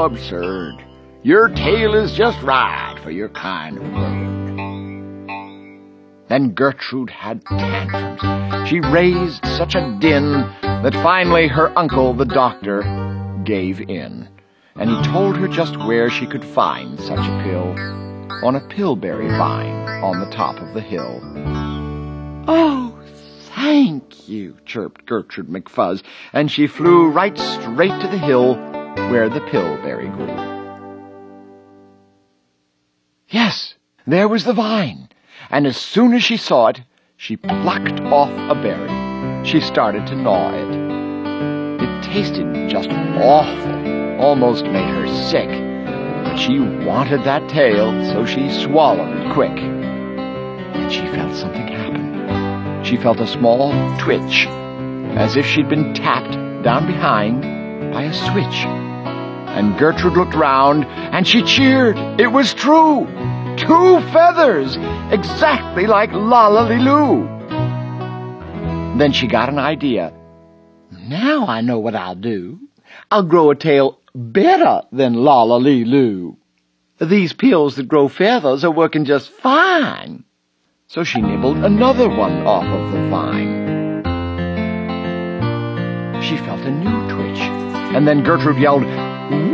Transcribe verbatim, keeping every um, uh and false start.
absurd. Your tail is just right for your kind of bird. Then Gertrude had tantrums. She raised such a din that finally her uncle, the doctor, gave in. And he told her just where she could find such a pill, on a pillberry vine on the top of the hill. "Oh, thank you," chirped Gertrude McFuzz, and she flew right straight to the hill where the pillberry grew. Yes, there was the vine, and as soon as she saw it, she plucked off a berry. She started to gnaw it. It tasted just awful, almost made her sick, but she wanted that tail, so she swallowed it quick. And she felt something happen. She felt a small twitch, as if she'd been tapped down behind by a switch. And Gertrude looked round, and she cheered. It was true! Two feathers! Exactly like Lolly-Loo! Then she got an idea. Now I know what I'll do. I'll grow a tail better than Lolly-Loo. These pills that grow feathers are working just fine. So she nibbled another one off of the vine. She felt a new twitch, and then Gertrude yelled,